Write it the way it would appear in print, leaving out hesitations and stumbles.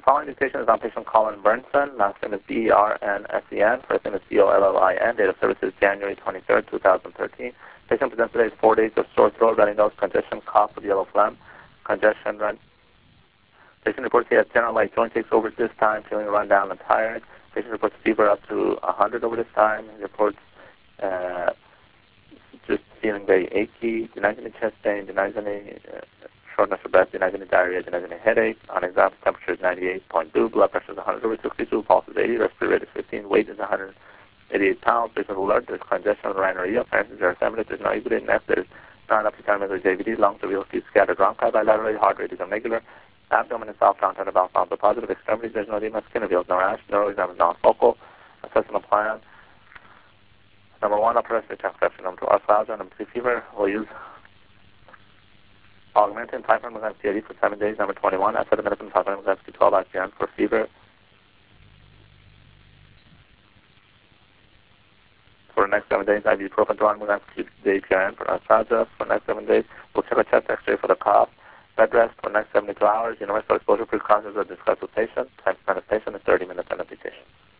Following dictation is on patient Colin Bernson. Last name is B-E-R-N-S-E-N. First name is C-O-L-L-I-N. Date of service is January 23rd, 2013. Patient presents today 4 days of sore throat, runny nose, congestion, cough with yellow phlegm, congestion, run. Patient reports he has general light joint aches over this time, feeling run down and tired. Patient reports fever up to 100 over this time. He reports just feeling very achy, denies any chest pain, denies any shortness of breath, denies any diarrhea, denies any headache. On exam, temperature is 98.2, blood pressure is 100 over 62, pulse is 80, respiratory rate is 15, weight is 188 pounds. Patient alert, there's congestion of the rhinorrhea, apparently there's emetic, there's no equity, nest, there's non-epithelial JVD, lungs are real few scattered bronchi bilaterally, heart rate is irregular, abdomen is soft, content of alpha positive, extremities, there's no edema, skin reveals no rash, neural exam is non-focal, assessment plan. Number 1, upper respiratory tract infection. Number 2, arthralgia. Number 3, fever. We'll use augmentin 500 mg TID for 7 days. Number 21, acetaminophen 500 mg Q12 ICN for fever. For the next 7 days, ibuprofen 200 mg QD for arthralgia. For the next 7 days, we'll check a chest X-ray for the cough. Bed rest for the next 72 hours. Universal exposure precautions are discussed with patient. Time spent with patient is 30 minutes on application.